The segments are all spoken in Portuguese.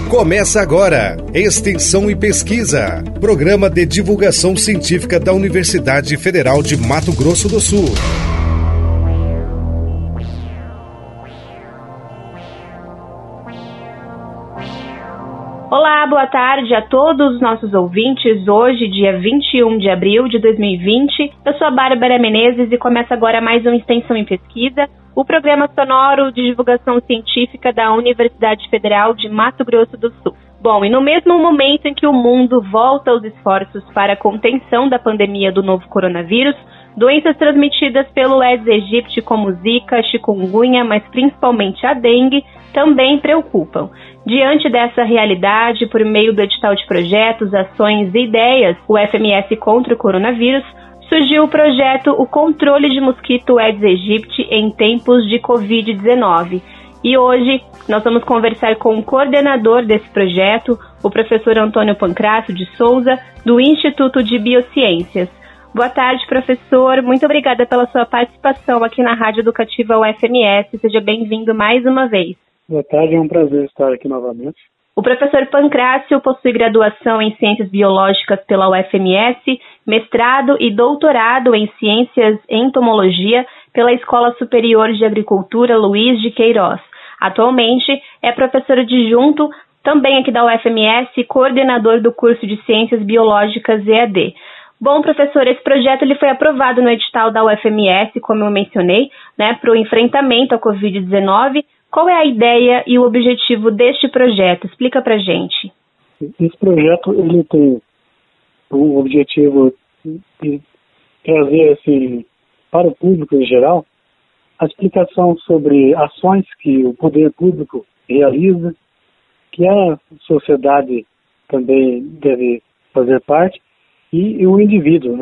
Começa agora, Extensão e Pesquisa, programa de divulgação científica da Universidade Federal de Mato Grosso do Sul. Olá, boa tarde a todos os nossos ouvintes. Hoje, dia 21 de abril de 2020, eu sou a Bárbara Menezes e começa agora mais um Extensão em Pesquisa, o programa sonoro de divulgação científica da Universidade Federal de Mato Grosso do Sul. Bom, e no mesmo momento em que o mundo volta aos esforços para a contenção da pandemia do novo coronavírus, doenças transmitidas pelo Aedes aegypti como Zika, chikungunya, mas principalmente a dengue, também preocupam. Diante dessa realidade, por meio do edital de projetos, ações e ideias, o FMS contra o coronavírus, surgiu o projeto O Controle de Mosquito Aedes aegypti em Tempos de Covid-19. E hoje nós vamos conversar com o coordenador desse projeto, o professor Antônio Pancrácio de Souza, do Instituto de Biociências. Boa tarde, professor. Muito obrigada pela sua participação aqui na Rádio Educativa UFMS. Seja bem-vindo mais uma vez. Boa tarde, é um prazer estar aqui novamente. O professor Pancrácio possui graduação em Ciências Biológicas pela UFMS, mestrado e doutorado em Ciências em Entomologia pela Escola Superior de Agricultura Luiz de Queiroz. Atualmente é professor adjunto também aqui da UFMS e coordenador do curso de Ciências Biológicas EAD. Bom, professor, esse projeto ele foi aprovado no edital da UFMS, como eu mencionei, para o enfrentamento à Covid-19. Qual é a ideia e o objetivo deste projeto? Explica para a gente. Esse projeto ele tem o objetivo de trazer para o público em geral a explicação sobre ações que o poder público realiza, que a sociedade também deve fazer parte, e o indivíduo,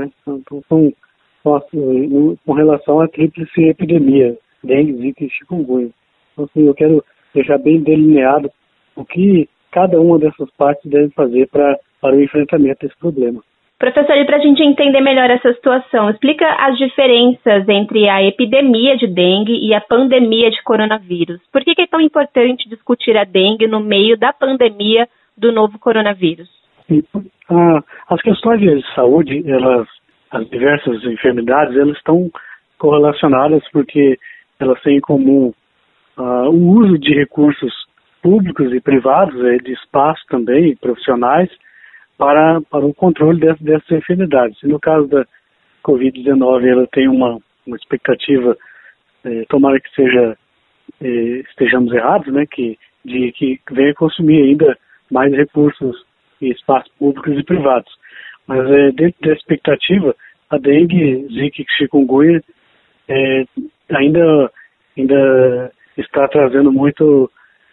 com relação à tríplice epidemia, dengue, zika e chikungunya. Então, eu quero deixar bem delineado o que cada uma dessas partes deve fazer para o enfrentamento desse problema. Professor, e para a gente entender melhor essa situação, explica as diferenças entre a epidemia de dengue e a pandemia de coronavírus. Por que é tão importante discutir a dengue no meio da pandemia do novo coronavírus? As questões de saúde, as diversas enfermidades, elas estão correlacionadas porque elas têm em comum o uso de recursos públicos e privados, de espaço também, profissionais, para o controle dessas enfermidades. E no caso da Covid-19, ela tem uma expectativa, tomara que estejamos errados, de que venha consumir ainda mais recursos e espaços públicos e privados. Mas dentro da expectativa, a dengue, zika e chikungunya ainda está trazendo muito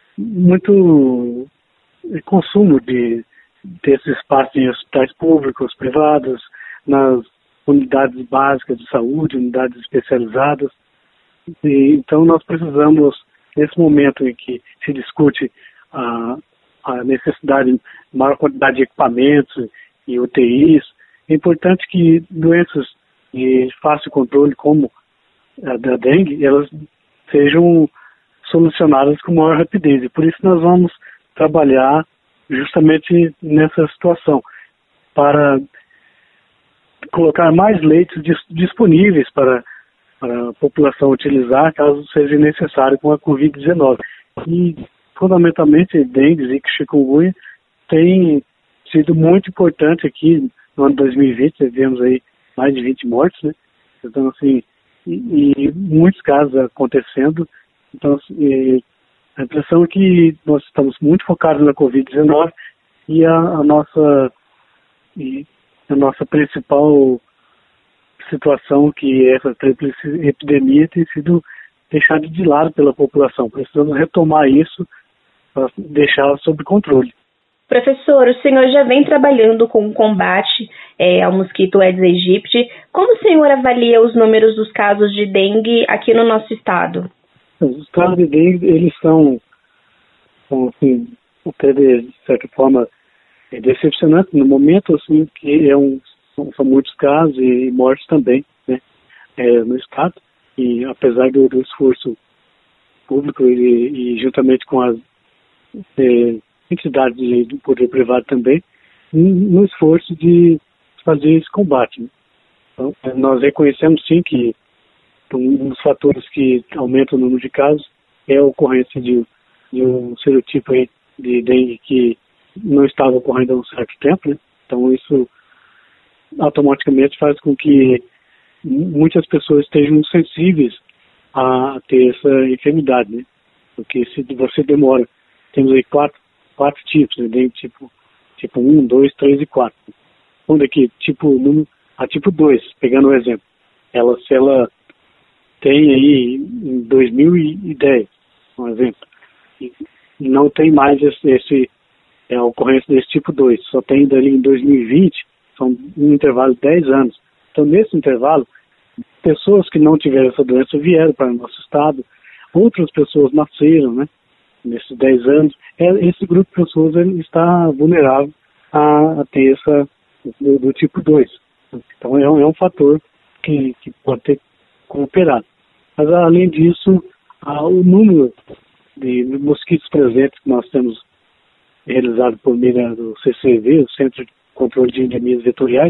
consumo desses espaços em hospitais públicos, privados, nas unidades básicas de saúde, unidades especializadas. Então nós precisamos, nesse momento em que se discute a necessidade de maior quantidade de equipamentos e UTIs, é importante que doenças de fácil controle, como a da dengue, elas sejam solucionadas com maior rapidez. E por isso nós vamos trabalhar justamente nessa situação, para colocar mais leitos disponíveis para a população utilizar, caso seja necessário, com a Covid-19. E, fundamentalmente, dengue, zika e chikungunya tem sido muito importante aqui no ano 2020, tivemos aí mais de 20 mortes, Então, e muitos casos acontecendo. Então, a impressão é que nós estamos muito focados na Covid-19 e a nossa principal situação, que é essa tríplice epidemia, tem sido deixada de lado pela população. Precisamos retomar isso para deixá-la sob controle. Professor, o senhor já vem trabalhando com o combate ao mosquito Aedes aegypti. Como o senhor avalia os números dos casos de dengue aqui no nosso estado? Os casos de dengue, eles são até de certa forma decepcionantes no momento, que são muitos casos e mortes também, no estado. E apesar do esforço público e juntamente com as entidades do poder privado também, no esforço de fazer esse combate, né? Então, nós reconhecemos sim que um dos fatores que aumenta o número de casos é a ocorrência de um serotipo aí de dengue que não estava ocorrendo há um certo tempo, né? Então isso automaticamente faz com que muitas pessoas estejam sensíveis a ter essa enfermidade, né? Porque se você demora, temos aí quatro tipos, né? Dengue tipo 1, 2, 3 e 4. Onde aqui, a tipo 2, pegando o exemplo, se ela tem aí em 2010, um exemplo, e não tem mais a ocorrência desse tipo 2, só tem dali em 2020, são um intervalo de 10 anos. Então, nesse intervalo, pessoas que não tiveram essa doença vieram para o nosso estado, outras pessoas nasceram, né, nesses 10 anos. Esse grupo de pessoas ele está vulnerável a ter do tipo 2. Então, é um fator que pode ter cooperado. Mas, além disso, o número de mosquitos presentes que nós temos realizado por meio do CCV, o Centro de Controle de Endemias Vetoriais,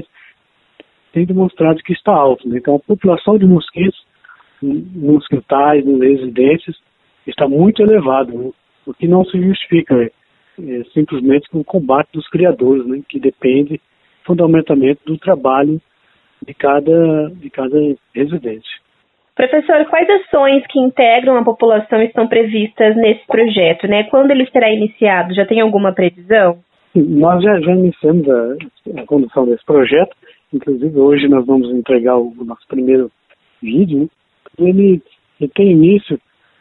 tem demonstrado que está alto, né? Então, a população de mosquitos nos quintais, nas residências, está muito elevada, né? O que não se justifica simplesmente com o combate dos criadores, né? Que depende fundamentalmente do trabalho de cada residente. Professor, quais ações que integram a população estão previstas nesse projeto, né? Quando ele será iniciado? Já tem alguma previsão? Nós já iniciamos a condução desse projeto. Inclusive, hoje nós vamos entregar o nosso primeiro vídeo, né? Ele tem início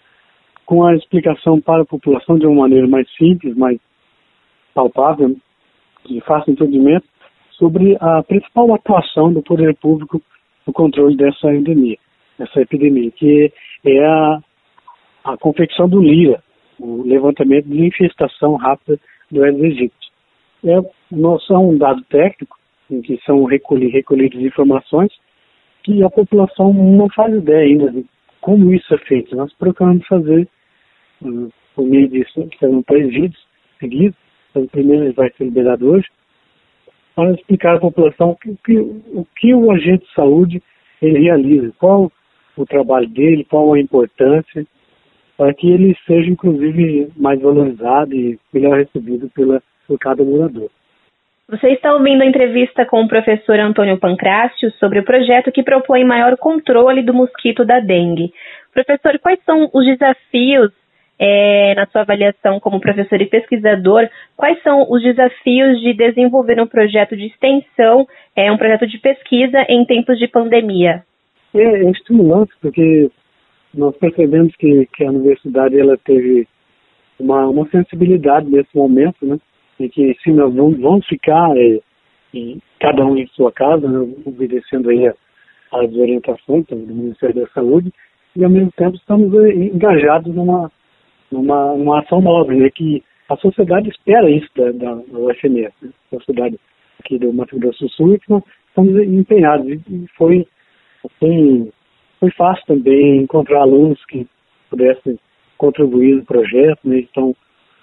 com a explicação para a população de uma maneira mais simples, mais palpável, de fácil entendimento, sobre a principal atuação do poder público no controle dessa epidemia, que é a confecção do LIRA, o levantamento de infestação rápida do Aedes aegypti. É um dado técnico em que são recolhidas informações que a população não faz ideia ainda de como isso é feito. Nós procuramos fazer, por meio disso, serão 3 vídeos seguidos, então, o primeiro vai ser liberado hoje, para explicar à população o que o agente de saúde ele realiza, qual o trabalho dele, qual a importância, para que ele seja, inclusive, mais valorizado e melhor recebido por cada morador. Você está ouvindo a entrevista com o professor Antônio Pancrácio sobre o projeto que propõe maior controle do mosquito da dengue. Professor, quais são os desafios, na sua avaliação como professor e pesquisador, quais são os desafios de desenvolver um projeto de extensão, um projeto de pesquisa em tempos de pandemia? É estimulante, porque nós percebemos que a universidade ela teve uma sensibilidade nesse momento, né? Em que se nós vamos ficar cada um em sua casa, né, obedecendo aí as orientações do Ministério da Saúde, e ao mesmo tempo estamos engajados numa ação nobre, né, que a sociedade espera isso da UFMS, né, a sociedade aqui do Mato Grosso do Sul, que nós estamos empenhados. E foi fácil também encontrar alunos que pudessem contribuir no projeto, né, então,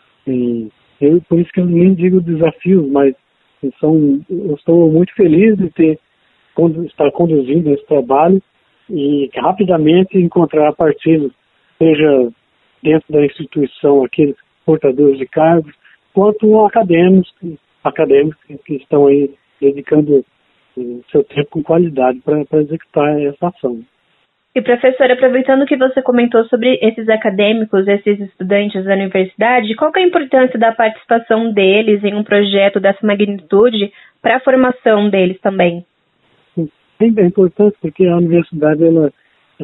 por isso que eu nem digo desafios, mas eu estou muito feliz de estar conduzindo esse trabalho e rapidamente encontrar parceiros, seja dentro da instituição, aqueles portadores de cargos, quanto acadêmicos que estão aí dedicando seu tempo com qualidade para executar essa ação. E, professor, aproveitando que você comentou sobre esses acadêmicos, esses estudantes da universidade, qual que é a importância da participação deles em um projeto dessa magnitude para a formação deles também? É importante porque a universidade ela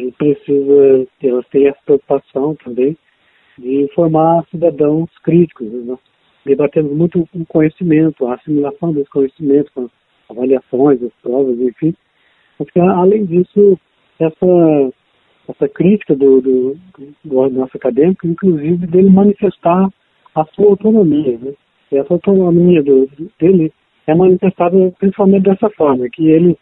tem essa preocupação também de formar cidadãos críticos. Nós debatemos muito o conhecimento, a assimilação desse conhecimento, com as avaliações, as provas, enfim. Mas que, além disso, essa crítica do nosso acadêmico, inclusive dele manifestar a sua autonomia, né? E essa autonomia dele é manifestada principalmente dessa forma, que ele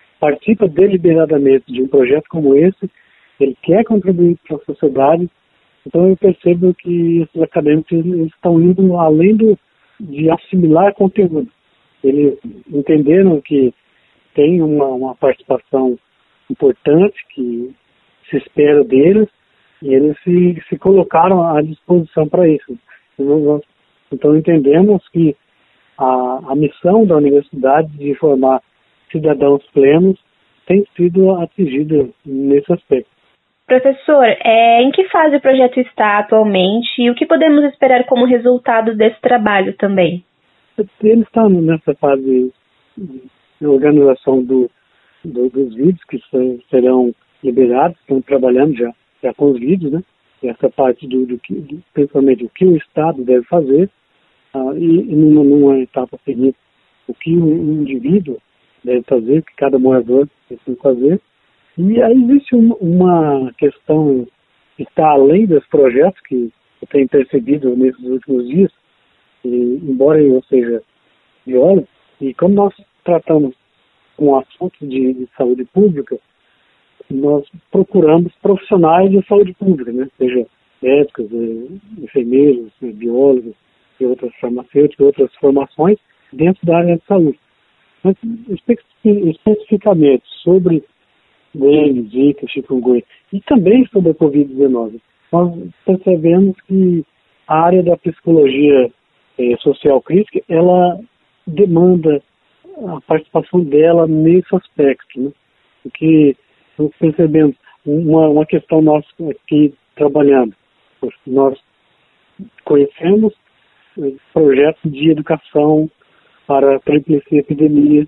participa deliberadamente de um projeto como esse, ele quer contribuir para a sociedade Então eu percebo que esses acadêmicos eles estão indo além de assimilar conteúdo. Eles entenderam que tem uma participação importante que se espera deles e eles se colocaram à disposição para isso. Então entendemos que a missão da universidade de formar cidadãos plenos tem sido atingida nesse aspecto. Professor, em que fase o projeto está atualmente e o que podemos esperar como resultado desse trabalho também? Ele está nessa fase de organização dos vídeos que serão liberados, estão trabalhando já com os vídeos, né? Essa parte principalmente o que o Estado deve fazer e numa etapa seguinte o que o indivíduo deve fazer, o que cada morador deve fazer. E aí existe uma questão que está além dos projetos que eu tenho percebido nesses últimos dias, e, embora eu seja biólogo, e como nós tratamos com assuntos de saúde pública, nós procuramos profissionais de saúde pública, né? Seja médicos, enfermeiros, biólogos, e outras farmacêuticas, outras formações dentro da área de saúde. Mas especificamente sobre dengue, zika, chikungunya e também sobre a Covid-19, nós percebemos que a área da psicologia social crítica, ela demanda a participação dela nesse aspecto, né? Porque nós percebemos uma questão nossa aqui trabalhando. Nós conhecemos projetos de educação para a tríplice epidemia,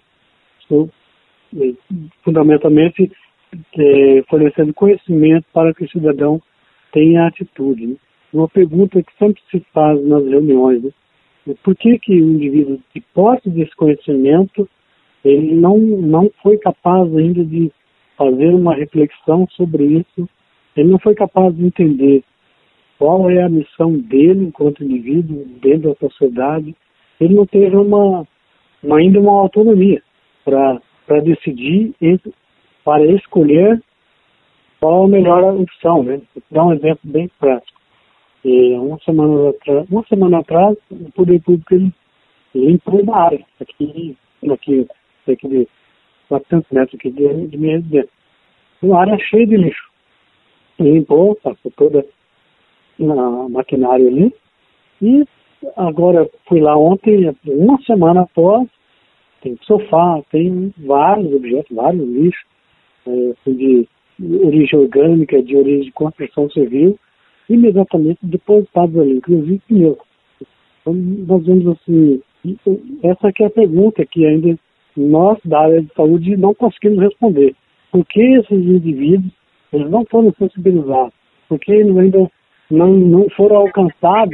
fundamentalmente fornecendo conhecimento para que o cidadão tenha atitude. Né? Uma pergunta que sempre se faz nas reuniões, né? Por que o indivíduo de posse desse conhecimento ele não foi capaz ainda de fazer uma reflexão sobre isso, ele não foi capaz de entender qual é a missão dele enquanto indivíduo dentro da sociedade, ele não teve ainda uma autonomia para decidir, para escolher qual a melhor opção, né? Vou dar um exemplo bem prático. Uma semana atrás, o Poder Público ele limpou uma área, aqui de 400 metros aqui de minha residência. Uma área cheia de lixo. Limpou, passou toda a maquinária ali. E agora fui lá ontem, uma semana após, tem sofá, tem vários objetos, vários lixos, de origem orgânica, de origem de construção civil, imediatamente depositados ali, inclusive pneus. Então, nós vemos assim, essa que é a pergunta que ainda nós da área de saúde não conseguimos responder. Por que esses indivíduos eles não foram sensibilizados? Por que eles ainda não foram alcançados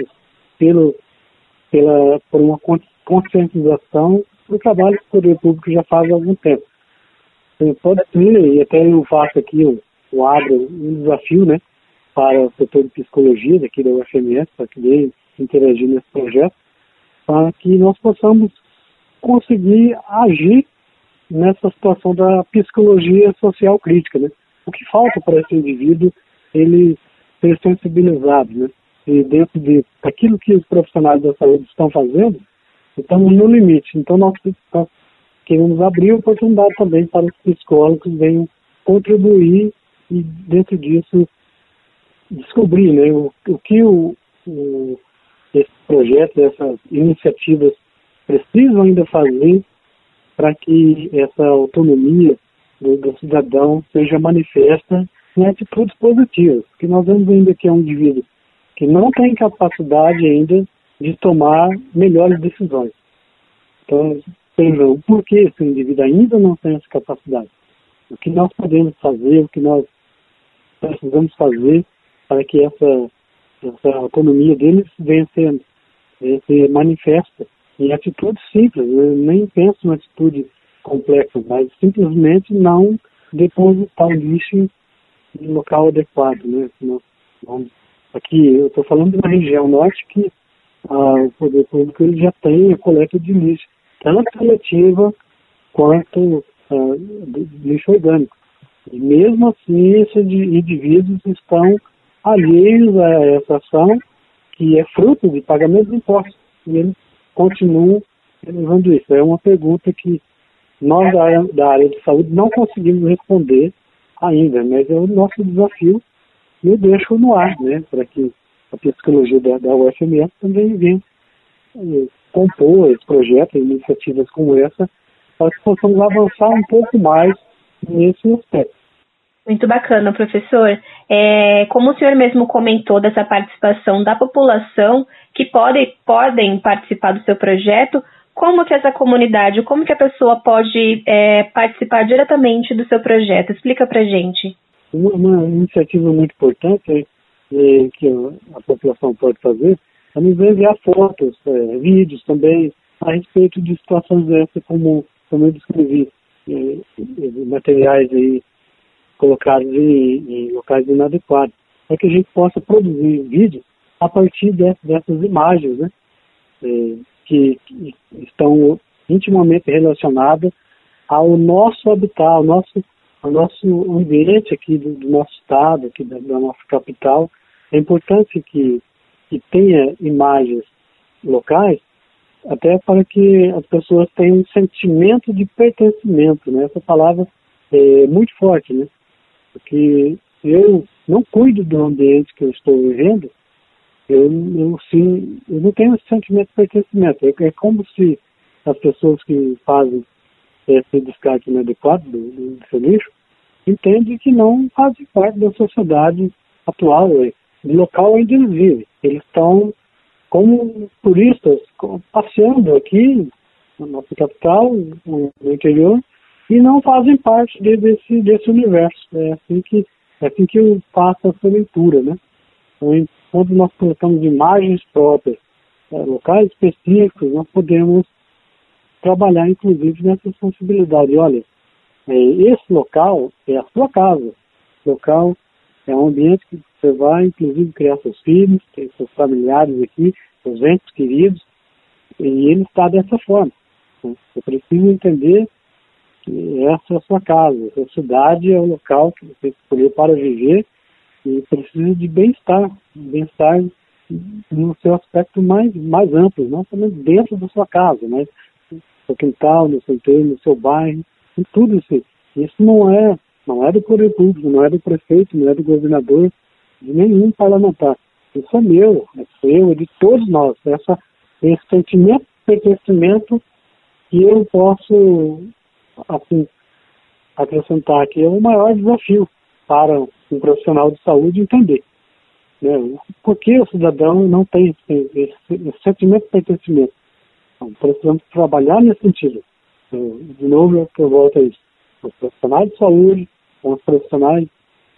por uma conscientização do trabalho que o Poder Público já faz há algum tempo? Pode ser, e até eu faço aqui um desafio, né, para o setor de psicologia daqui da UFMS, para que interagir nesse projeto, para que nós possamos conseguir agir nessa situação da psicologia social crítica, né? O que falta para esse indivíduo ele ser sensibilizado, né? E dentro daquilo que os profissionais da saúde estão fazendo, estamos no limite. Então nós queremos abrir oportunidade também para os psicólogos que venham contribuir e dentro disso descobrir, né, o que esse projeto, essas iniciativas precisam ainda fazer para que essa autonomia do cidadão seja manifesta em atitudes positivas. Porque nós vemos ainda que é um indivíduo que não tem capacidade ainda de tomar melhores decisões. Então, pensam, por que esse indivíduo ainda não tem essa capacidade? O que nós podemos fazer, o que nós precisamos fazer para que essa autonomia deles venha ser manifesta em atitudes simples. Eu nem penso em atitude complexa, mas simplesmente não depositar o lixo no local adequado. Né? Aqui, eu estou falando de uma região norte que o Poder Público ele já tem a coleta de lixo, tanto coletiva quanto de lixo orgânico. E mesmo assim, esses indivíduos estão alheios a essa ação, que é fruto de pagamento de impostos. E eles continuam usando isso. É uma pergunta que nós da área de saúde não conseguimos responder ainda, mas é o nosso desafio e eu deixo no ar, né, para que a psicologia da UFMS também venha compor esse projeto, iniciativas como essa, para que possamos avançar um pouco mais nesse aspecto. Muito bacana, professor. Como o senhor mesmo comentou dessa participação da população que podem participar do seu projeto, como que essa comunidade, como que a pessoa pode participar diretamente do seu projeto? Explica pra gente. Uma iniciativa muito importante que a população pode fazer é nos enviar fotos, vídeos também, a respeito de situações dessas, como eu descrevi, materiais aí colocados em locais inadequados, para que a gente possa produzir vídeos a partir dessas imagens, né, que estão intimamente relacionadas ao nosso habitat, ao nosso ambiente aqui do nosso estado, aqui da nossa capital. É importante que tenha imagens locais, até para que as pessoas tenham um sentimento de pertencimento, né? Essa palavra é muito forte, né? Porque eu não cuido do ambiente que eu estou vivendo, eu não tenho esse sentimento de pertencimento. É como se as pessoas que fazem esse descarte inadequado do seu lixo entendem que não fazem parte da sociedade atual, do local onde eles vivem. Eles estão como turistas passeando aqui na nossa capital, no interior, e não fazem parte desse universo. É assim que eu faço essa leitura, né? Então, quando nós colocamos imagens próprias, locais específicos, nós podemos trabalhar, inclusive, nessa sensibilidade. Olha, esse local é a sua casa. Esse local é um ambiente que você vai, inclusive, criar seus filhos, ter seus familiares aqui, seus entes queridos, e ele está dessa forma. Você precisa entender que essa é a sua casa, essa cidade é o local que você escolheu para viver e precisa de bem-estar no seu aspecto mais amplo, não somente dentro da sua casa, mas no seu quintal, no seu entorno, no seu bairro, em tudo isso. Isso não é do poder público, não é do prefeito, não é do governador, de nenhum parlamentar. Isso é meu, é seu, é de todos nós. Esse sentimento de pertencimento que eu posso, assim, acrescentar aqui é o maior desafio para um profissional de saúde entender, né? Por que o cidadão não tem esse sentimento de pertencimento? Então, precisamos trabalhar nesse sentido. De novo, eu volto a isso. Os profissionais de saúde, os profissionais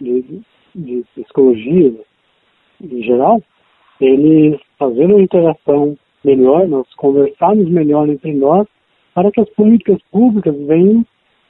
de psicologia, em geral, eles fazendo uma interação melhor, nós conversarmos melhor entre nós, para que as políticas públicas venham,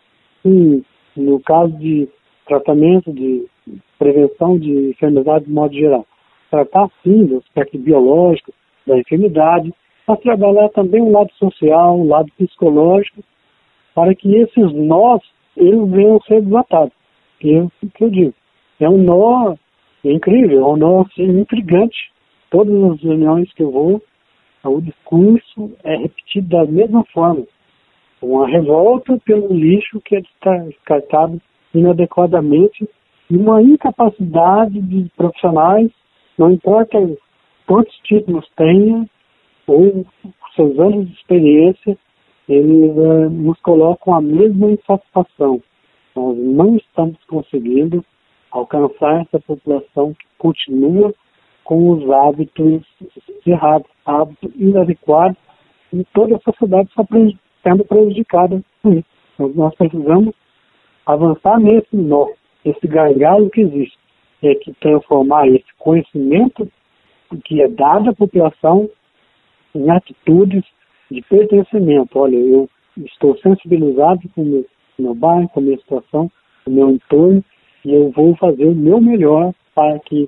no caso de tratamento, de prevenção de enfermidades de modo geral, tratar sim do aspecto biológico da enfermidade, mas trabalhar também o lado social, o lado psicológico, para que esses nós, eles venham ser desatados. Que eu digo, é um nó incrível, é um nó assim, intrigante. Todas as reuniões que eu vou, o discurso é repetido da mesma forma. Uma revolta pelo lixo que é descartado inadequadamente e uma incapacidade de profissionais, não importa quantos títulos tenha ou seus anos de experiência, eles nos colocam a mesma insatisfação. Nós não estamos conseguindo alcançar essa população que continua com os hábitos errados, hábitos inadequados, e toda a sociedade está sendo prejudicada com isso. Então, nós precisamos avançar nesse nó, esse gargalo que existe, que transformar esse conhecimento que é dado à população em atitudes de pertencimento. Olha, eu estou sensibilizado com o meu bairro, com a minha situação, com o meu entorno, e eu vou fazer o meu melhor para que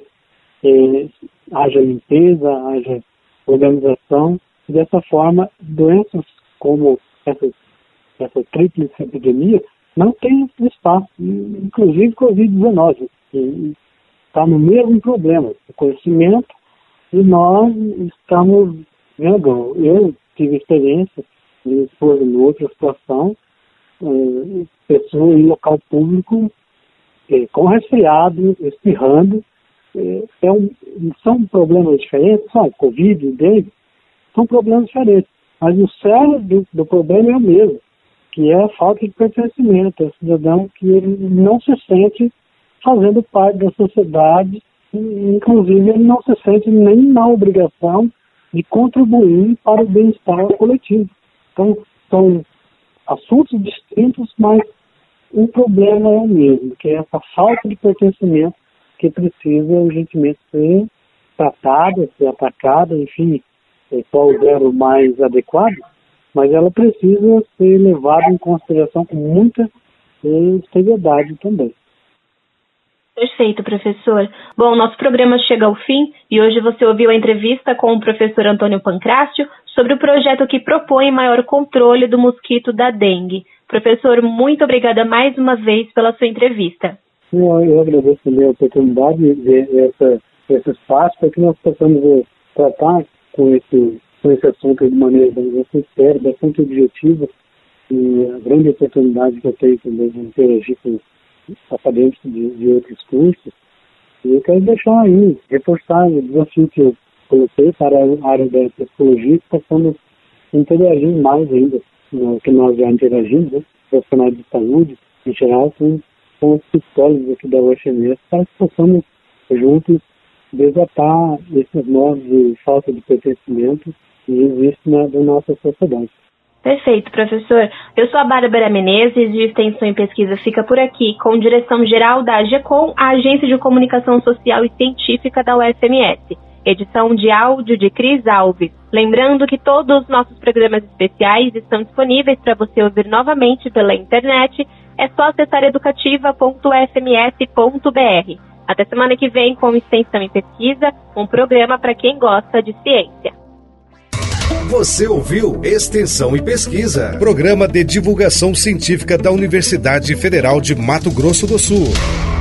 haja limpeza, haja organização, e dessa forma, doenças como essa tríplice epidemia não tem espaço, inclusive Covid-19. está no mesmo problema, o conhecimento, e nós estamos vendo, eu tive experiência, minha esposa em outra situação, pessoa em local público, com resfriado, espirrando, são problemas diferentes, Covid, dengue, são problemas diferentes, mas o cerne do problema é o mesmo, que é a falta de pertencimento, é o cidadão que ele não se sente fazendo parte da sociedade, e, inclusive ele não se sente nem na obrigação de contribuir para o bem-estar coletivo. Então, são assuntos distintos, mas o problema é o mesmo, que é essa falta de pertencimento que precisa urgentemente ser tratada, ser atacada, enfim, qual o verbo mais adequado, mas ela precisa ser levada em consideração com muita seriedade também. Perfeito, professor. Bom, nosso programa chega ao fim e hoje você ouviu a entrevista com o professor Antônio Pancrácio sobre o projeto que propõe maior controle do mosquito da dengue. Professor, muito obrigada mais uma vez pela sua entrevista. Eu agradeço também a oportunidade de esse espaço para que nós possamos tratar com esse assunto de maneira bastante séria, bastante objetiva, e a grande oportunidade que eu tenho também de interagir com acadêmicos de outros cursos. E eu quero deixar aí, reforçar o desafio que eu coloquei para a área da psicologia, que possamos interagir mais ainda, que nós já interagimos, né? Profissionais de saúde, em geral, com os psicólogos aqui da UFMS, para que possamos juntos desatar esses nós de falta de pertencimento que existem na nossa sociedade. Perfeito, professor. Eu sou a Bárbara Menezes, de Extensão e Pesquisa fica por aqui, com direção-geral da AGECOM, a Agência de Comunicação Social e Científica da UFMS. Edição de áudio de Cris Alves. Lembrando que todos os nossos programas especiais estão disponíveis para você ouvir novamente pela internet. É só acessar educativa.ufms.br. Até semana que vem com Extensão e Pesquisa, um programa para quem gosta de ciência. Você ouviu Extensão e Pesquisa, programa de divulgação científica da Universidade Federal de Mato Grosso do Sul.